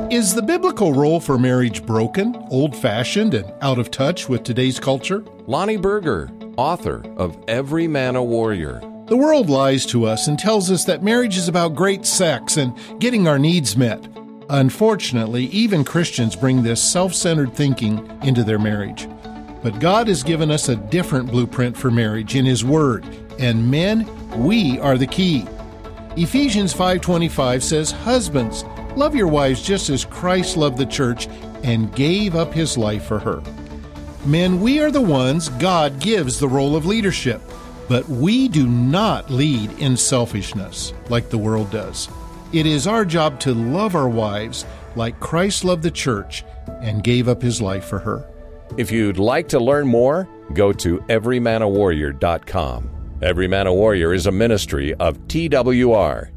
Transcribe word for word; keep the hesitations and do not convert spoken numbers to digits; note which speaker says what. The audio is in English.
Speaker 1: Is the biblical role for marriage broken, old-fashioned, and out of touch with today's culture?
Speaker 2: Lonnie Berger, author of Every Man a Warrior.
Speaker 1: The world lies to us and tells us that marriage is about great sex and getting our needs met. Unfortunately, even Christians bring this self-centered thinking into their marriage. But God has given us a different blueprint for marriage in His Word, and men, we are the key. Ephesians five twenty-five says, "Husbands, love your wives just as Christ loved the church and gave up His life for her." Men, we are the ones God gives the role of leadership, but we do not lead in selfishness like the world does. It is our job to love our wives like Christ loved the church and gave up His life for her.
Speaker 2: If you'd like to learn more, go to every man a warrior dot com. Every Man a Warrior is a ministry of T W R.